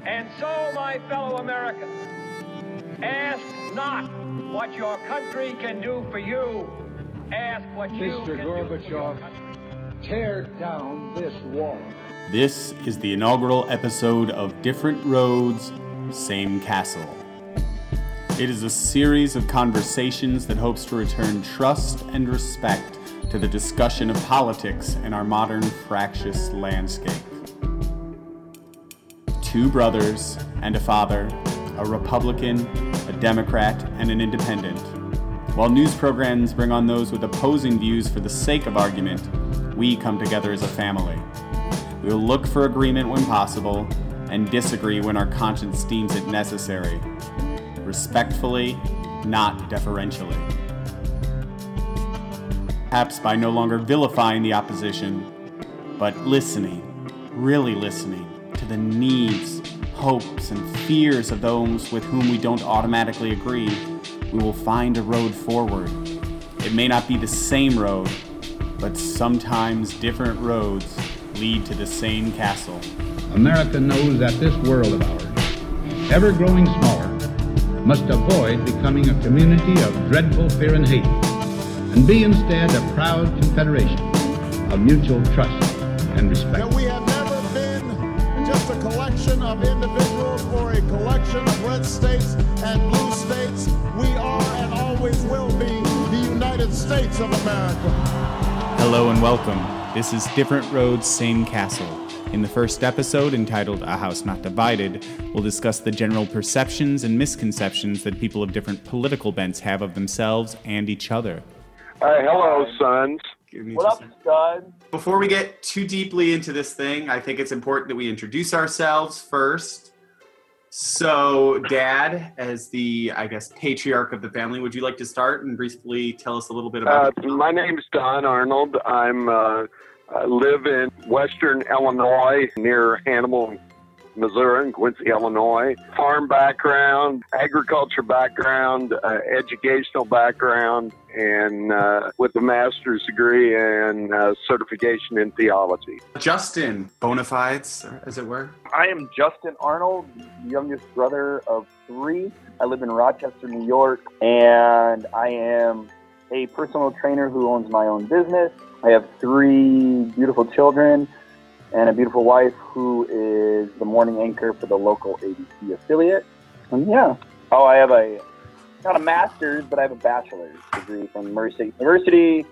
And so, my fellow Americans, ask not what your country can do for you. Ask what you can do for your country. Mr. Gorbachev, tear down this wall. This is the inaugural episode of Different Roads, Same Castle. It is a series of conversations that hopes to return trust and respect to the discussion of politics in our modern fractious landscape. Two brothers and a father, a Republican, a Democrat, and an independent. While news programs bring on those with opposing views for the sake of argument, we come together as a family. We will look for agreement when possible and disagree when our conscience deems it necessary. Respectfully, not deferentially. Perhaps by no longer vilifying the opposition, but listening, really listening to the needs, hopes, and fears of those with whom we don't automatically agree, we will find a road forward. It may not be the same road, but sometimes different roads lead to the same castle. America knows that this world of ours, ever growing smaller, must avoid becoming a community of dreadful fear and hate, and be instead a proud confederation of mutual trust and respect. That we have never been just a collection of individuals or a collection of red states and blue states. We are and always will be the United States of America. Hello and welcome. This is Different Roads, Same Castle. In the first episode, entitled A House Not Divided, we'll discuss the general perceptions and misconceptions that people of different political bents have of themselves and each other. Hello, sons. What up, stud? Before we get too deeply into this thing, I think it's important that we introduce ourselves first. So, Dad, as the, patriarch of the family, would you like to start and briefly tell us a little bit about it? My name's Don Arnold. I live in western Illinois, near Hannibal, Missouri, and Quincy, Illinois. Farm background, agriculture background, educational background, and with a master's degree and certification in theology. Justin, bona fides, as it were. I am Justin Arnold, youngest brother of three. I live in Rochester, New York, and I am a personal trainer who owns my own business. I have three beautiful children and a beautiful wife who is the morning anchor for the local ABC affiliate. And yeah. Oh, I have not a master's, but I have a bachelor's degree from Murray State University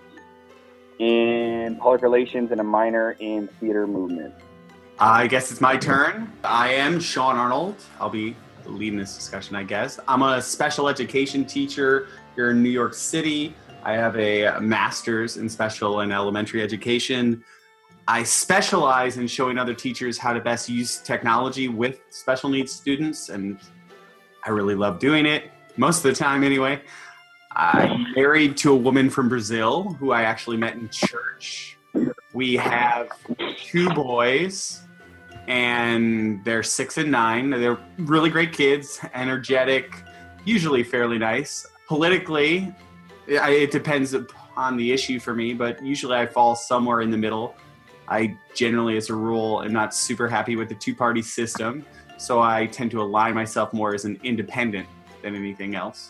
in public relations and a minor in theater movement. I guess it's my turn. I am Sean Arnold. I'll be leading this discussion, I guess. I'm a special education teacher here in New York City. I have a master's in special and elementary education. I specialize in showing other teachers how to best use technology with special needs students, and I really love doing it, most of the time anyway. I'm married to a woman from Brazil who I actually met in church. We have two boys, and they're 6 and 9. They're really great kids, energetic, usually fairly nice. Politically, it depends on the issue for me, but usually I fall somewhere in the middle. I generally, as a rule, am not super happy with the two-party system, so I tend to align myself more as an independent than anything else.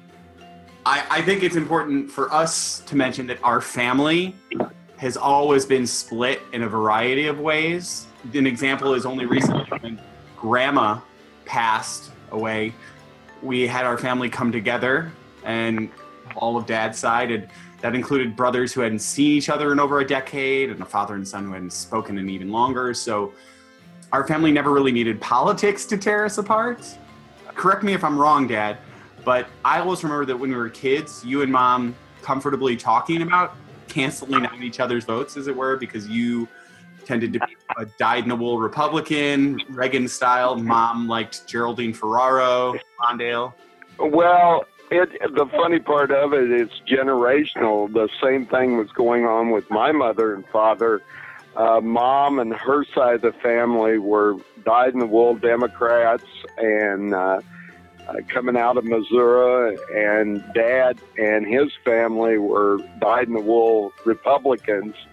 I think it's important for us to mention that our family has always been split in a variety of ways. An example is only recently when Grandma passed away, we had our family come together, and all of Dad's side, and that included brothers who hadn't seen each other in over a decade and a father and son who hadn't spoken in even longer. So our family never really needed politics to tear us apart. Correct me if I'm wrong, Dad, but I always remember that when we were kids, you and Mom comfortably talking about canceling out each other's votes, as it were, because you tended to be a dyed-in-the-wool Republican, Reagan style. Mom liked Geraldine Ferraro, Mondale. Well, the funny part of it is generational. The same thing was going on with my mother and father. Mom and her side of the family were dyed-in-the-wool Democrats and coming out of Missouri, and Dad and his family were dyed-in-the-wool Republicans.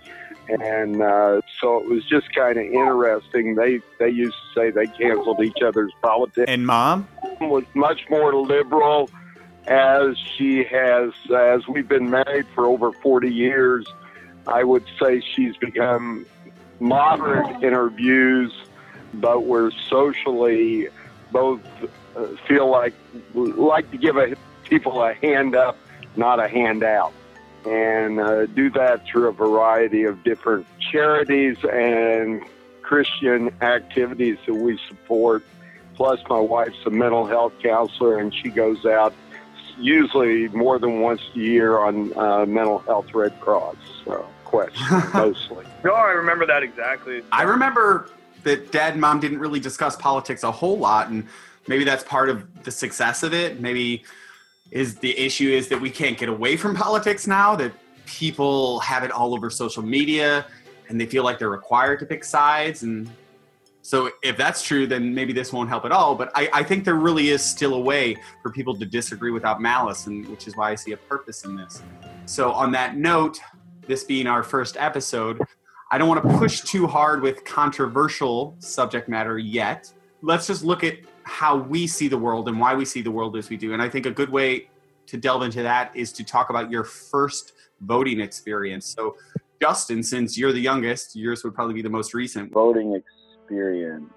And so it was just kind of interesting. They used to say they canceled each other's politics. And Mom? Was much more liberal as we've been married for over 40 years. I would say she's become moderate in her views, but we're socially both feel like to give people a hand up, not a handout, and do that through a variety of different charities and Christian activities that we support. Plus, my wife's a mental health counselor, and she goes out usually more than once a year on mental health Red Cross questions, mostly. No, I remember that exactly. I remember that Dad and Mom didn't really discuss politics a whole lot, and maybe that's part of the success of it. Maybe the issue is that we can't get away from politics now, that people have it all over social media, and they feel like they're required to pick sides. And so if that's true, then maybe this won't help at all. But I think there really is still a way for people to disagree without malice, and which is why I see a purpose in this. So on that note, this being our first episode, I don't want to push too hard with controversial subject matter yet. Let's just look at how we see the world and why we see the world as we do. And I think a good way to delve into that is to talk about your first voting experience. So Justin, since you're the youngest, yours would probably be the most recent. Voting experience.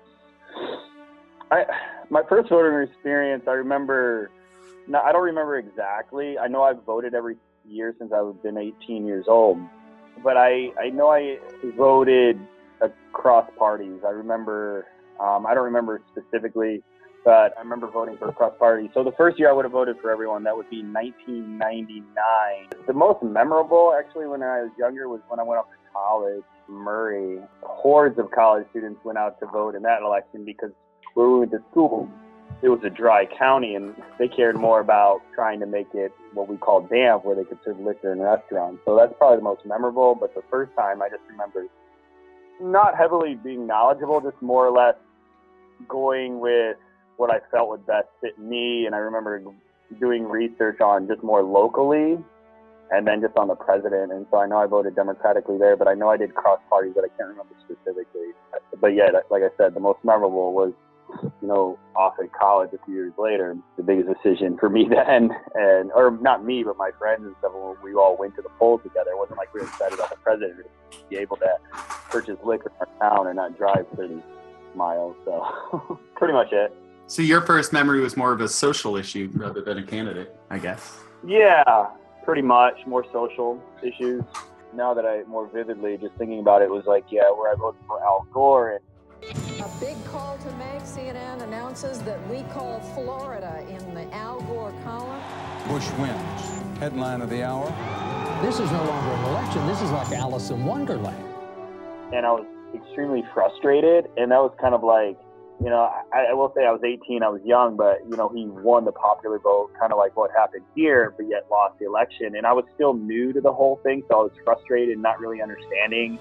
My first voting experience, I don't remember exactly. I know I've voted every year since I've been 18 years old. But I know I voted across parties. I remember, I don't remember specifically, but I remember voting for across parties. So the first year I would have voted for everyone. That would be 1999. The most memorable, actually, when I was younger was when I went off to college, Murray. Hordes of college students went out to vote in that election because where we went to school, it was a dry county, and they cared more about trying to make it what we call damp, where they could serve liquor in restaurants. So that's probably the most memorable. But the first time, I just remember not heavily being knowledgeable, just more or less going with what I felt would best fit me. And I remember doing research on just more locally and then just on the president. And so I know I voted democratically there, but I know I did cross parties, but I can't remember specifically. But yeah, like I said, the most memorable was, off at college a few years later. The biggest decision for me then, or not me, but my friends and stuff, when we all went to the polls together. It wasn't like we were excited about the president to be able to purchase liquor in our town and not drive 30 miles. So pretty much it. So your first memory was more of a social issue rather than a candidate, I guess. Yeah, pretty much. More social issues. Now that I more vividly just thinking about it, was like, where I voted for Al Gore. And a big call to make. CNN announces that we call Florida in the Al Gore column. Bush wins. Headline of the hour. This is no longer an election. This is like Alice in Wonderland. And I was extremely frustrated. And that was kind of like, I will say I was 18, I was young, but, he won the popular vote, kind of like what happened here, but yet lost the election. And I was still new to the whole thing, so I was frustrated and not really understanding.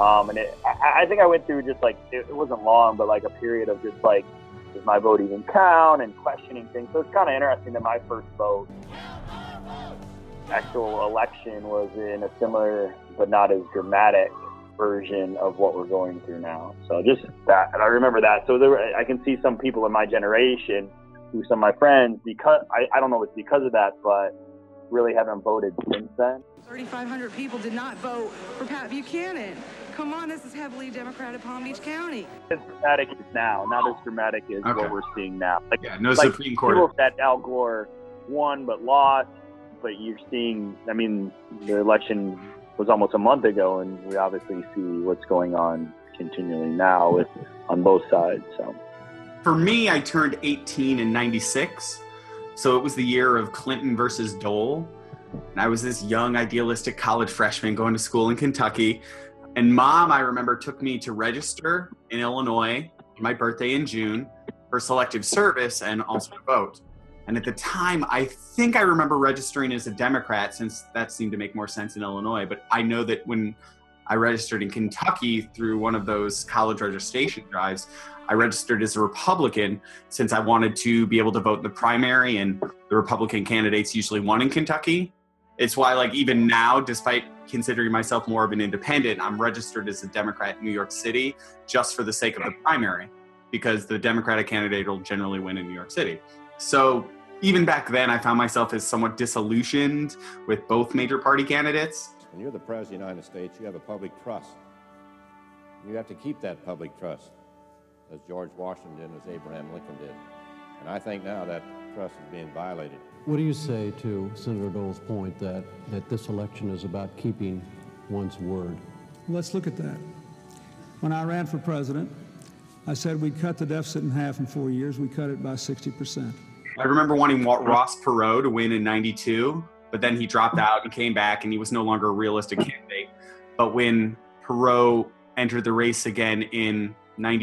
I think I went through just like, it wasn't long, but like a period of just like, does my vote even count, and questioning things. So it's kind of interesting that my first vote, actual election, was in a similar but not as dramatic version of what we're going through now. So just that, and I remember that. So I can see some people in my generation, who some of my friends, because I don't know if it's because of that, but really haven't voted since then. 3,500 people did not vote for Pat Buchanan. Come on, this is heavily Democratic Palm Beach County. As dramatic as now, not as dramatic as what we're seeing now. Supreme Court. People that Al Gore won but lost, but you're seeing, the election was almost a month ago, and we obviously see what's going on continually now on both sides. So, for me, I turned 18 in 96, so it was the year of Clinton versus Dole, and I was this young, idealistic college freshman going to school in Kentucky, and Mom, I remember, took me to register in Illinois on my birthday in June for selective service and also to vote. And at the time, I think I remember registering as a Democrat, since that seemed to make more sense in Illinois. But I know that when I registered in Kentucky through one of those college registration drives, I registered as a Republican, since I wanted to be able to vote in the primary, and the Republican candidates usually won in Kentucky. It's why, like, even now, despite considering myself more of an independent, I'm registered as a Democrat in New York City just for the sake of the primary, because the Democratic candidate will generally win in New York City. So even back then, I found myself as somewhat disillusioned with both major party candidates. When you're the President of the United States, you have a public trust. You have to keep that public trust, as George Washington did, as Abraham Lincoln did. And I think now that trust is being violated. What do you say to Senator Dole's point that this election is about keeping one's word? Let's look at that. When I ran for president, I said we'd cut the deficit in half in 4 years. We cut it by 60%. I remember wanting Ross Perot to win in 92, but then he dropped out and came back, and he was no longer a realistic candidate. But when Perot entered the race again in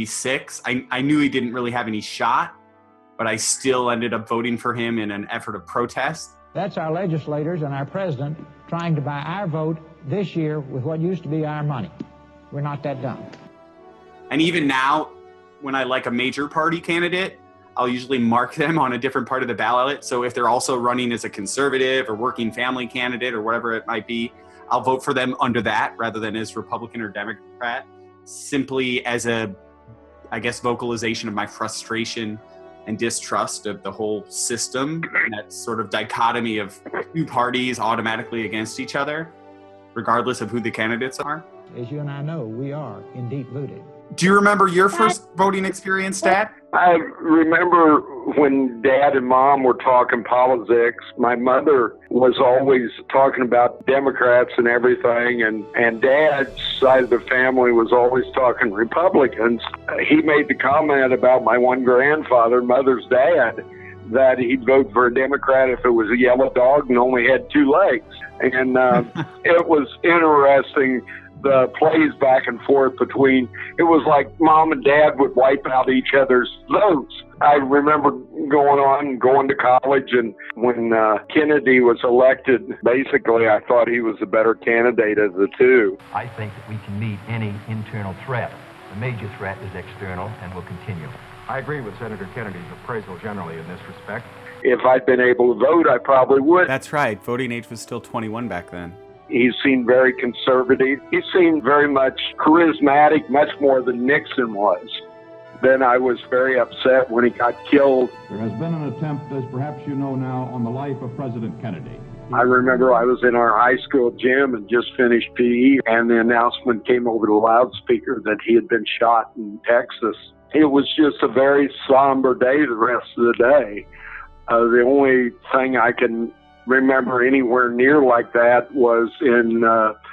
96, I knew he didn't really have any shot, but I still ended up voting for him in an effort of protest. That's our legislators and our president trying to buy our vote this year with what used to be our money. We're not that dumb. And even now, when I like a major party candidate, I'll usually mark them on a different part of the ballot. So if they're also running as a conservative or working family candidate or whatever it might be, I'll vote for them under that rather than as Republican or Democrat, simply as a, I guess, vocalization of my frustration and distrust of the whole system, and that sort of dichotomy of two parties automatically against each other, regardless of who the candidates are. As you and I know, we are indeed rooted. Do you remember your first voting experience, Dad? I remember when Dad and Mom were talking politics, my mother was always talking about Democrats and everything, and Dad's side of the family was always talking Republicans. He made the comment about my one grandfather, Mother's dad, that he'd vote for a Democrat if it was a yellow dog and only had two legs. And it was interesting, the plays back and forth between, it was like Mom and Dad would wipe out each other's votes. I remember going to college, and when Kennedy was elected, basically I thought he was a better candidate of the two. I think that we can meet any internal threat. The major threat is external and will continue. I agree with Senator Kennedy's appraisal generally in this respect. If I'd been able to vote, I probably would. That's right. Voting age was still 21 back then. He seemed very conservative. He seemed very much charismatic, much more than Nixon was. Then I was very upset when he got killed. There has been an attempt, as perhaps you know now, on the life of President Kennedy. I remember I was in our high school gym and just finished PE, and the announcement came over the loudspeaker that he had been shot in Texas. It was just a very somber day the rest of the day. The only thing I can remember anywhere near like that was in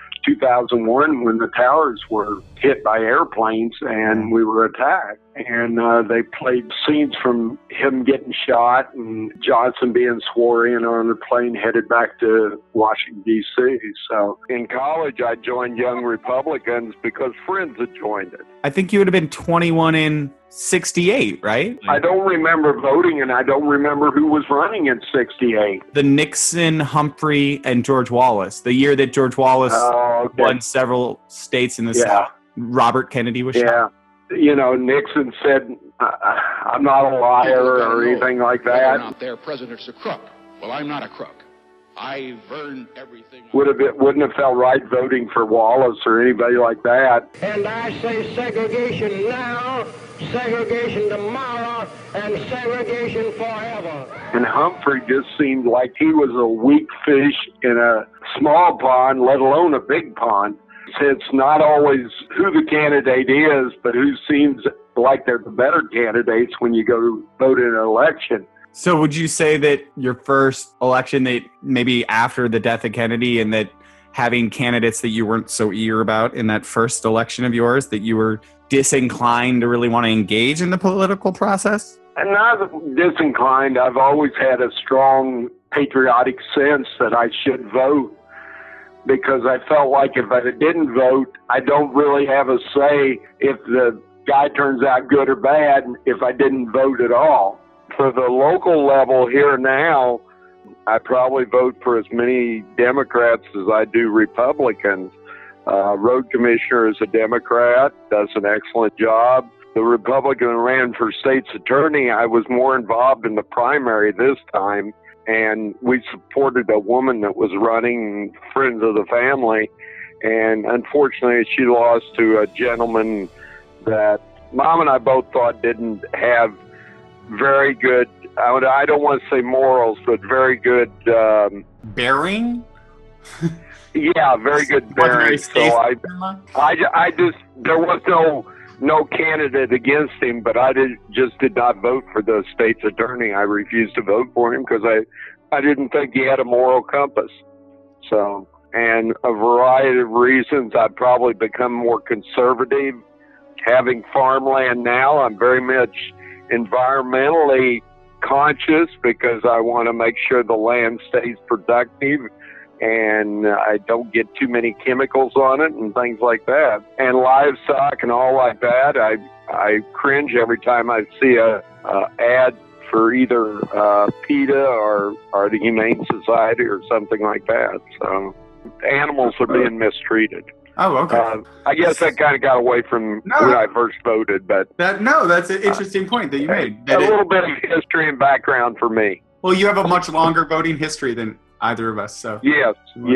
2001 when the towers were hit by airplanes and we were attacked. And they played scenes from him getting shot and Johnson being sworn in on a plane headed back to Washington, D.C. So in college, I joined Young Republicans because friends had joined it. I think you would have been 21 in 68, right? I don't remember voting, and I don't remember who was running in 68. The Nixon, Humphrey, and George Wallace. The year that George Wallace won several states in the South. Robert Kennedy was shot. You know, Nixon said, I'm not a liar or anything like that. Whether or not their president's a crook. Well, I'm not a crook. I've earned everything. Wouldn't have felt right voting for Wallace or anybody like that. And I say segregation now, segregation tomorrow, and segregation forever. And Humphrey just seemed like he was a weak fish in a small pond, let alone a big pond. It's not always who the candidate is, but who seems like they're the better candidates when you go to vote in an election. So would you say that your first election, that maybe after the death of Kennedy, and that having candidates that you weren't so eager about in that first election of yours, that you were disinclined to really want to engage in the political process? I'm not disinclined. I've always had a strong patriotic sense that I should vote, because I felt like if I didn't vote, I don't really have a say if the guy turns out good or bad if I didn't vote at all. For the local level here now, I probably vote for as many Democrats as I do Republicans. Road commissioner is a Democrat, does an excellent job. The Republican who ran for state's attorney, I was more involved in the primary this time, and we supported a woman that was running, friends of the family, and unfortunately she lost to a gentleman that Mom and I both thought didn't have very good, I don't want to say morals, but very good... bearing? Yeah, very good bearing. So I just, there was no candidate against him, but I just did not vote for the state's attorney. I refused to vote for him because I didn't think he had a moral compass. So, and a variety of reasons, I've probably become more conservative. Having farmland now, I'm very much environmentally conscious because I want to make sure the land stays productive and I don't get too many chemicals on it and things like that. And livestock and all like that, I cringe every time I see a ad for either PETA or the Humane Society or something like that. So animals are being mistreated. Oh, okay. I guess that kind of got away from when I first voted, but that's an interesting point that you made. A little bit of history and background for me. Well, you have a much longer voting history than either of us, so. Yes.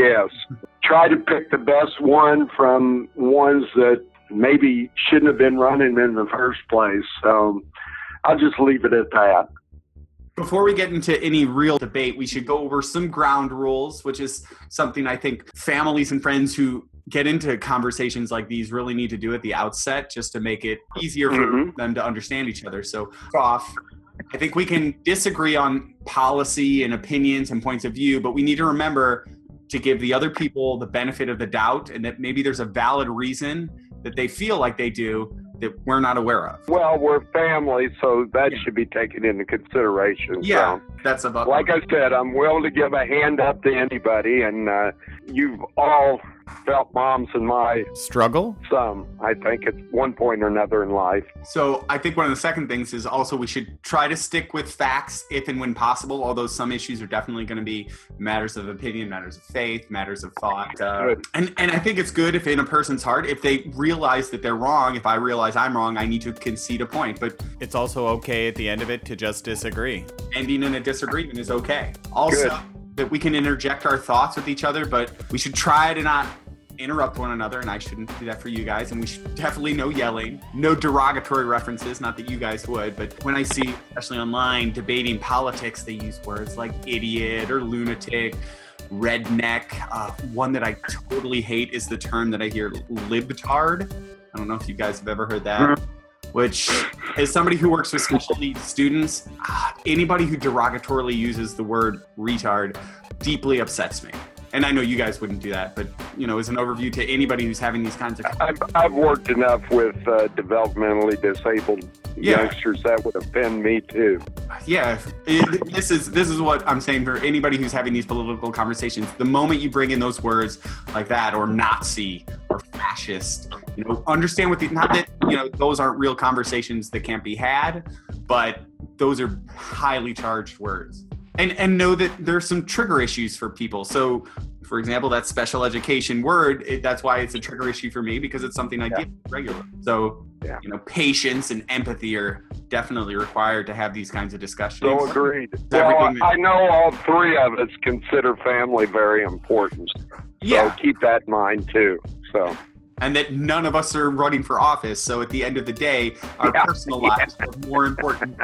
Try to pick the best one from ones that maybe shouldn't have been running in the first place. So I'll just leave it at that. Before we get into any real debate, we should go over some ground rules, which is something I think families and friends who get into conversations like these really need to do at the outset, just to make it easier for them to understand each other. So off, I think we can disagree on policy and opinions and points of view, but we need to remember to give the other people the benefit of the doubt and that maybe there's a valid reason that they feel like they do that we're not aware of. Well, we're family, so that should be taken into consideration. Yeah, so, that's about. Like I said, I'm willing to give a hand up to anybody, and you've all felt Mom's and my struggle. Some, I think, at one point or another in life. So I think one of the second things is also we should try to stick with facts if and when possible, although some issues are definitely going to be matters of opinion, matters of faith, matters of thought. And I think it's good if in a person's heart, if they realize that they're wrong, if I realize I'm wrong, I need to concede a point. But it's also okay at the end of it to just disagree. Ending in a disagreement is okay. Also, that we can interject our thoughts with each other, but we should try to not interrupt one another, and I shouldn't do that for you guys. And we should definitely no yelling, no derogatory references, not that you guys would, but when I see, especially online, debating politics, they use words like idiot or lunatic, redneck. One that I totally hate is the term that I hear, libtard. I don't know if you guys have ever heard that. Which, as somebody who works with special needs students, anybody who derogatorily uses the word retard deeply upsets me. And I know you guys wouldn't do that, but, you know, as an overview to anybody who's having these kinds of... I've worked enough with developmentally disabled youngsters that would offend me, too. Yeah, this is what I'm saying for anybody who's having these political conversations. The moment you bring in those words like that, or Nazi, or fascist, you know, understand what not that, you know, those aren't real conversations that can't be had, but those are highly charged words. And know that there's some trigger issues for people. So, for example, that special education word, that's why it's a trigger issue for me, because it's something I get regularly. So, you know, patience and empathy are definitely required to have these kinds of discussions. So agreed. Well, I know all three of us consider family very important. So keep that in mind, too. So. And that none of us are running for office. So at the end of the day, our personal lives are more important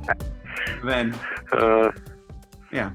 than... Yeah.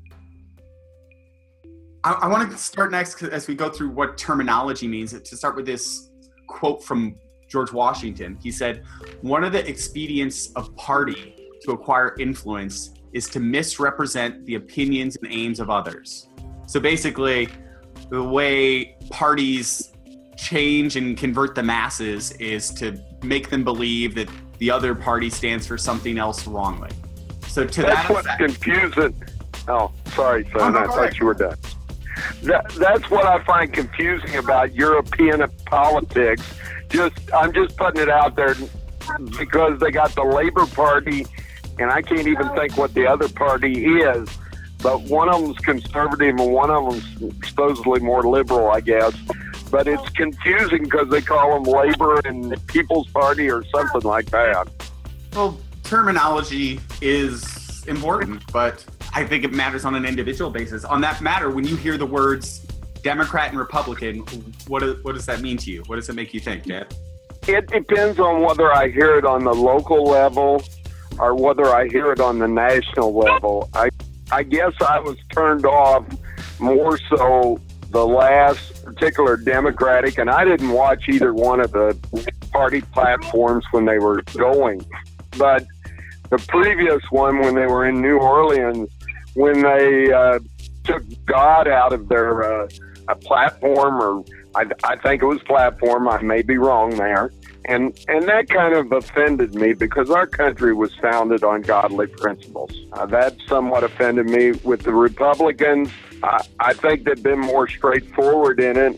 I want to start next as we go through what terminology means, to start with this quote from George Washington. He said, "One of the expedients of party to acquire influence is to misrepresent the opinions and aims of others." So basically, the way parties change and convert the masses is to make them believe that the other party stands for something else wrongly. So that's what's confusing. Oh, sorry, son. I thought you were done. That's what I find confusing about European politics. I'm just putting it out there because they got the Labour Party, and I can't even think what the other party is. But one of them's conservative and one of them's supposedly more liberal, I guess. But it's confusing because they call them Labour and People's Party or something like that. Well, terminology is important, but I think it matters on an individual basis. On that matter, when you hear the words Democrat and Republican, what does that mean to you? What does it make you think, Dad? It depends on whether I hear it on the local level or whether I hear it on the national level. I guess I was turned off more so the last particular Democratic, and I didn't watch either one of the party platforms when they were going. But the previous one, when they were in New Orleans, when they took God out of their platform, or I think it was platform, I may be wrong there, and that kind of offended me because our country was founded on godly principles. That somewhat offended me. With the Republicans, I think they've been more straightforward in it,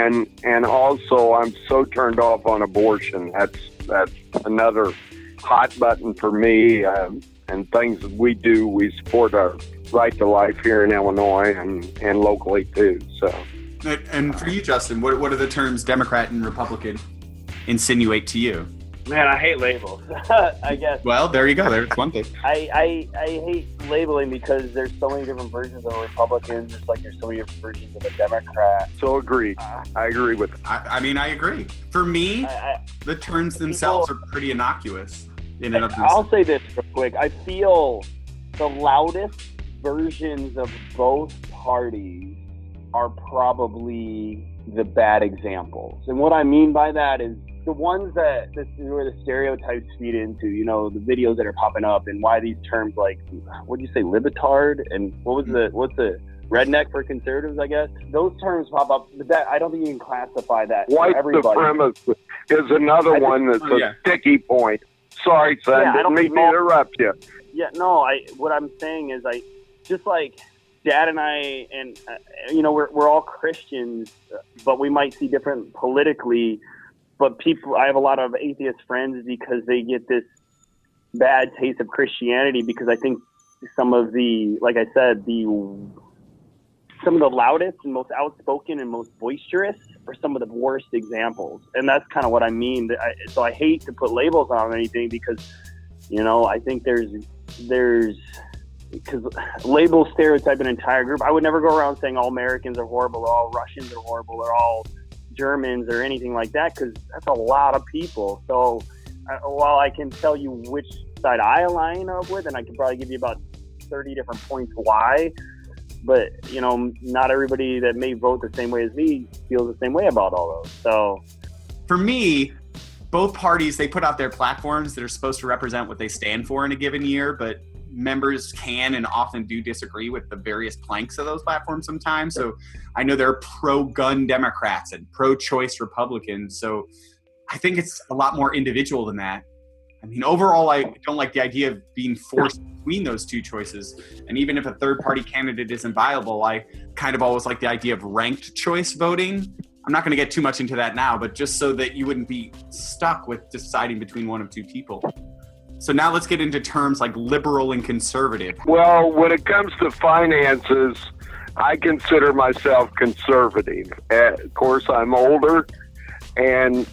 and also I'm so turned off on abortion. That's another hot button for me, and things that we do. We support our right to life here in Illinois and locally too. So. And for you, Justin, what are the terms Democrat and Republican insinuate to you? Man, I hate labels, I guess. Well, there you go. There's one thing. I hate labeling because there's so many different versions of a Republican, just like there's so many different versions of a Democrat. So agreed. I agree with it. I mean, I agree. For me, the terms themselves are pretty innocuous in and of themselves. I'll say this real quick. I feel the loudest versions of both parties are probably the bad examples. And what I mean by that is the ones where the stereotypes feed into, the videos that are popping up, and why these terms like, what do you say, libetard, and what's the redneck for conservatives, I guess? Those terms pop up, but that I don't think you can classify that White for everybody. supremacist is another one that's a sticky point. Sorry, son, didn't mean to interrupt you. Yeah, no, what I'm saying is just like Dad and I, and we're all Christians, but we might see different politically. But I have a lot of atheist friends because they get this bad taste of Christianity because I think some of the, like I said, some of the loudest and most outspoken and most boisterous are some of the worst examples, and that's kind of what I mean. So I hate to put labels on anything because, I think there's because labels stereotype an entire group. I would never go around saying all Americans are horrible, or all Russians are horrible, or all Germans or anything like that, because that's a lot of people. So while I can tell you which side I align up with, and I can probably give you about 30 different points why, but not everybody that may vote the same way as me feels the same way about all those. So for me, both parties, they put out their platforms that are supposed to represent what they stand for in a given year, but members can and often do disagree with the various planks of those platforms sometimes. So I know there are pro-gun Democrats and pro-choice Republicans. So I think it's a lot more individual than that. I mean, overall, I don't like the idea of being forced between those two choices. And even if a third-party candidate isn't viable, I kind of always like the idea of ranked choice voting. I'm not going to get too much into that now, but just so that you wouldn't be stuck with deciding between one of two people. So now let's get into terms like liberal and conservative. Well, when it comes to finances, I consider myself conservative. Of course, I'm older, and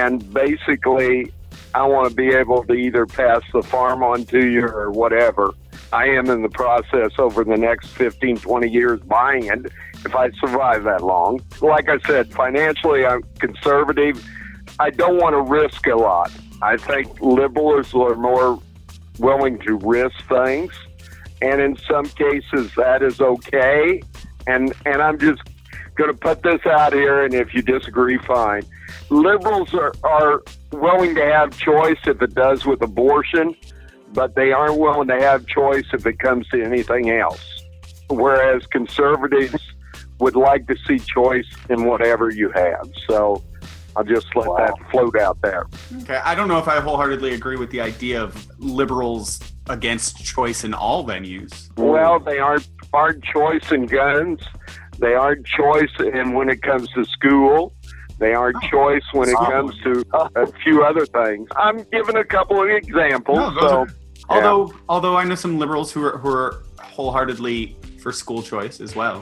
basically, I want to be able to either pass the farm on to you or whatever. I am in the process over the next 15, 20 years buying it, if I survive that long. Like I said, financially, I'm conservative. I don't want to risk a lot. I think liberals are more willing to risk things, and in some cases that is okay. And I'm just going to put this out here, and if you disagree, fine. Liberals are willing to have choice if it does with abortion, but they aren't willing to have choice if it comes to anything else. Whereas conservatives would like to see choice in whatever you have. So I'll just let that float out there. Okay, I don't know if I wholeheartedly agree with the idea of liberals against choice in all venues. Well, they aren't choice in guns. They aren't choice in when it comes to school. They aren't choice when it comes to a few other things. I'm giving a couple of examples. Although I know some liberals who are wholeheartedly for school choice as well.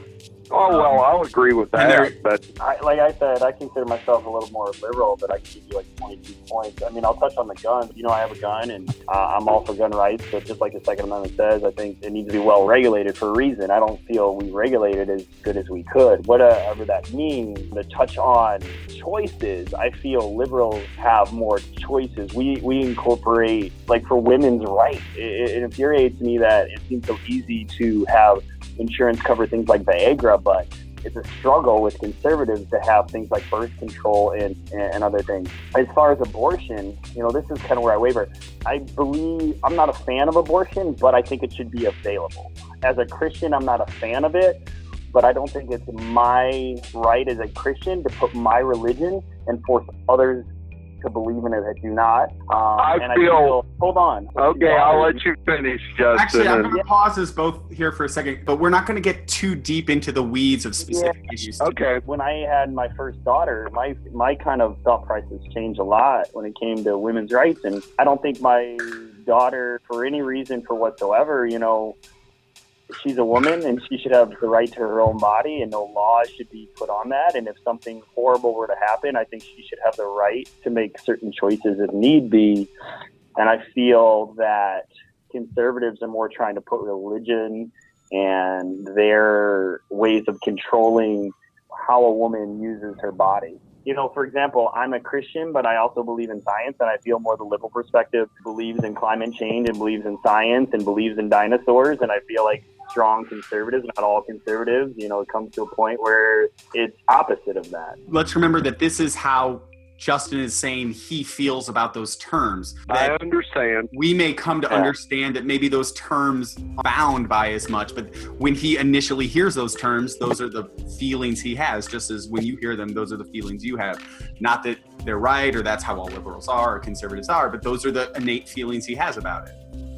Oh, well, I'll agree with that. But like I said, I consider myself a little more liberal, but I can give you like 22 points. I mean, I'll touch on the gun. You know, I have a gun, and I'm all for gun rights. But just like the Second Amendment says, I think it needs to be well regulated for a reason. I don't feel we regulate it as good as we could. Whatever that means, to touch on choices, I feel liberals have more choices. We incorporate, like for women's rights, it infuriates me that it seems so easy to have insurance cover things like Viagra, but it's a struggle with conservatives to have things like birth control and other things. As far as abortion, you know, this is kind of where I waver. I believe, I'm not a fan of abortion, but I think it should be available. As a Christian, I'm not a fan of it, but I don't think it's my right as a Christian to put my religion and force others to believe in it that do not. I feel. Hold on. Okay, I'll let you finish, Justin. Actually, I'm going to pause us both here for a second, but we're not going to get too deep into the weeds of specific issues. Okay. When I had my first daughter, my kind of thought process changed a lot when it came to women's rights, and I don't think my daughter, for any reason for whatsoever, you know, she's a woman and she should have the right to her own body, and no laws should be put on that. And if something horrible were to happen, I think she should have the right to make certain choices if need be. And I feel that conservatives are more trying to put religion and their ways of controlling how a woman uses her body. You know, for example, I'm a Christian, but I also believe in science, and I feel more the liberal perspective believes in climate change and believes in science and believes in dinosaurs. And I feel like strong conservatives, not all conservatives, you know, it comes to a point where it's opposite of that. Let's remember that this is how Justin is saying he feels about those terms. I understand. We may come to understand that maybe those terms aren't bound by as much, but when he initially hears those terms, those are the feelings he has, just as when you hear them, those are the feelings you have. Not that they're right or that's how all liberals are or conservatives are, but those are the innate feelings he has about it.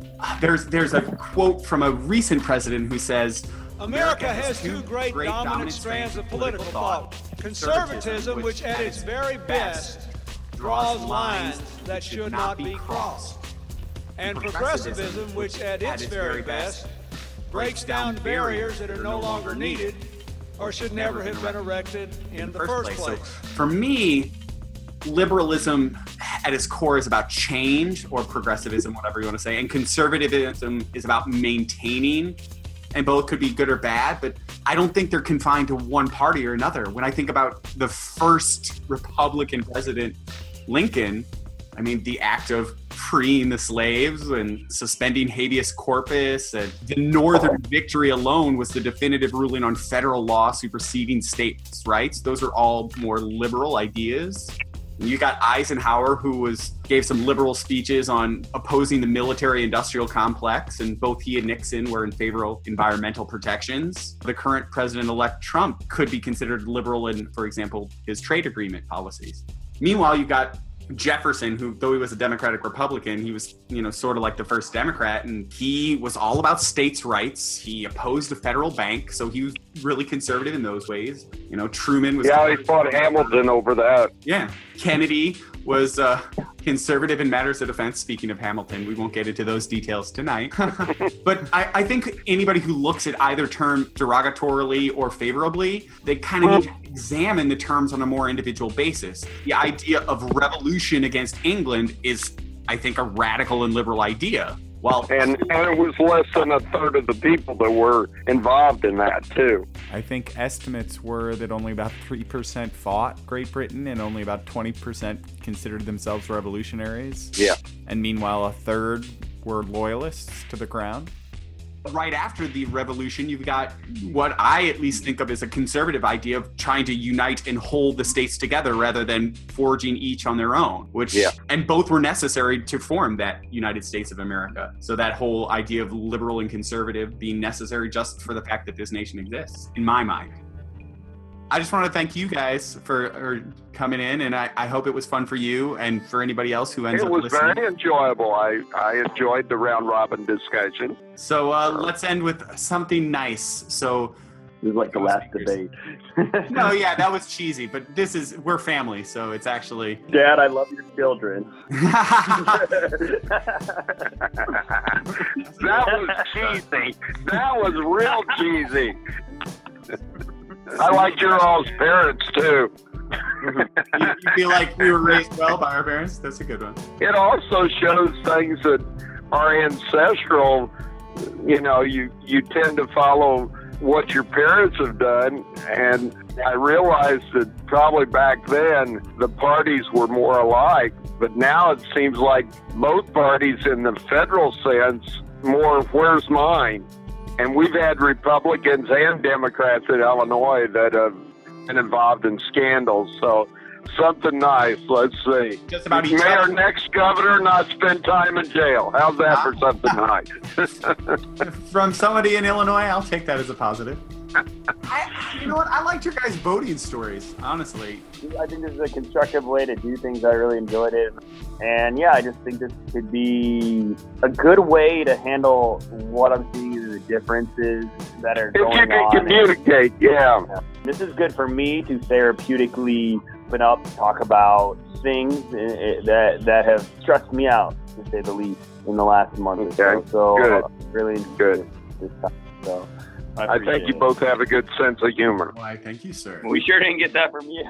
There's a quote from a recent president who says, America has two great dominant strands of political thought. Conservatism, which at its very best draws lines that should not be crossed. And progressivism, which at its very best breaks down barriers that are no longer needed or should never have been erected in the first place. So for me, liberalism at its core is about change, or progressivism, whatever you want to say, and conservatism is about maintaining, and both could be good or bad, but I don't think they're confined to one party or another. When I think about the first Republican president, Lincoln, I mean, the act of freeing the slaves and suspending habeas corpus, and the Northern victory alone was the definitive ruling on federal law superseding states' rights. Those are all more liberal ideas. You got Eisenhower, who gave some liberal speeches on opposing the military-industrial complex, and both he and Nixon were in favor of environmental protections. The current president-elect Trump could be considered liberal in, for example, his trade agreement policies. Meanwhile, you got Jefferson, who, though he was a Democratic Republican, he was, you know, sort of like the first Democrat, and he was all about states' rights. He opposed a federal bank, so he was really conservative in those ways. You know, Truman was... Yeah, he fought Hamilton over that. Yeah. Kennedy was conservative in matters of defense. Speaking of Hamilton, we won't get into those details tonight. But I think anybody who looks at either term derogatorily or favorably, they kind of need to examine the terms on a more individual basis. The idea of revolution against England is, I think, a radical and liberal idea. Well, and it was less than a third of the people that were involved in that, too. I think estimates were that only about 3% fought Great Britain and only about 20% considered themselves revolutionaries. Yeah. And meanwhile, a third were loyalists to the crown. Right after the revolution, you've got what I at least think of as a conservative idea of trying to unite and hold the states together rather than forging each on their own, and both were necessary to form that United States of America. So that whole idea of liberal and conservative being necessary just for the fact that this nation exists, in my mind. I just want to thank you guys for coming in, and I hope it was fun for you and for anybody else who ends up listening. It was very enjoyable. I enjoyed the round-robin discussion. So let's end with something nice. So this is like the last debate. No, yeah, that was cheesy, but we're family, so it's actually... Dad, I love your children. That was cheesy. That was real cheesy. I like your all's parents, too. You feel like we were raised well by our parents? That's a good one. It also shows things that are ancestral. You know, you tend to follow what your parents have done, and I realized that probably back then the parties were more alike, but now it seems like both parties in the federal sense more where's mine. And we've had Republicans and Democrats in Illinois that have been involved in scandals, so something nice. Let's see. Just about each May our other. next governor not spend time in jail. How's that for something nice? From somebody in Illinois, I'll take that as a positive. You know what? I liked your guys' voting stories, honestly. I think this is a constructive way to do things. I really enjoyed it. And yeah, I just think this could be a good way to handle what I'm seeing as the differences that are going on. If you can communicate, yeah. This is good for me to therapeutically open up, talk about things that have stressed me out, to say the least, in the last month or so. So good. Really good. This time. So I think you both have a good sense of humor. Why, thank you, sir. We sure didn't get that from you.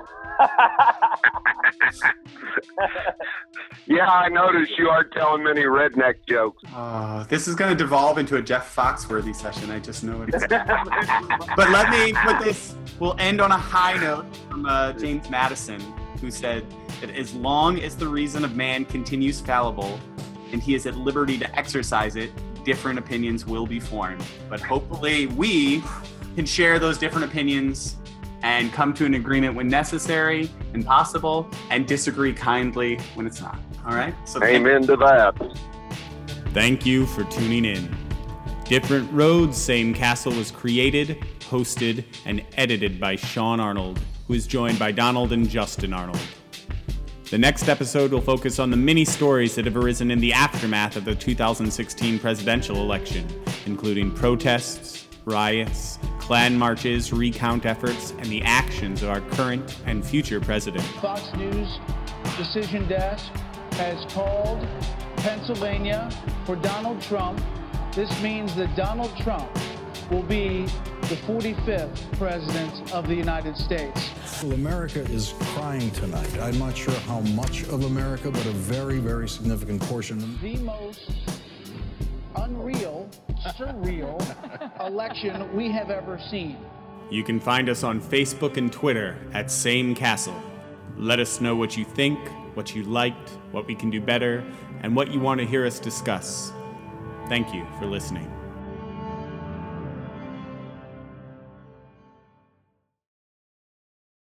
Yeah, I noticed you are telling many redneck jokes. This is going to devolve into a Jeff Foxworthy session. I just know it is. But let me put this, we'll end on a high note from James Madison, who said that as long as the reason of man continues fallible and he is at liberty to exercise it, different opinions will be formed. But hopefully we can share those different opinions and come to an agreement when necessary and possible, and disagree kindly when it's not. All right? So amen to that. Thank you for tuning in. Different Roads, Same Castle was created, hosted, and edited by Sean Arnold, who is joined by Donald and Justin Arnold. The next episode will focus on the many stories that have arisen in the aftermath of the 2016 presidential election, including protests, riots, Klan marches, recount efforts, and the actions of our current and future president. Fox News Decision Desk has called Pennsylvania for Donald Trump. This means that Donald Trump will be the 45th president of the United States. Well, America is crying tonight. I'm not sure how much of America, but a very, very significant portion. The most unreal, surreal election we have ever seen. You can find us on Facebook and Twitter at Same Castle. Let us know what you think, what you liked, what we can do better, and what you want to hear us discuss. Thank you for listening.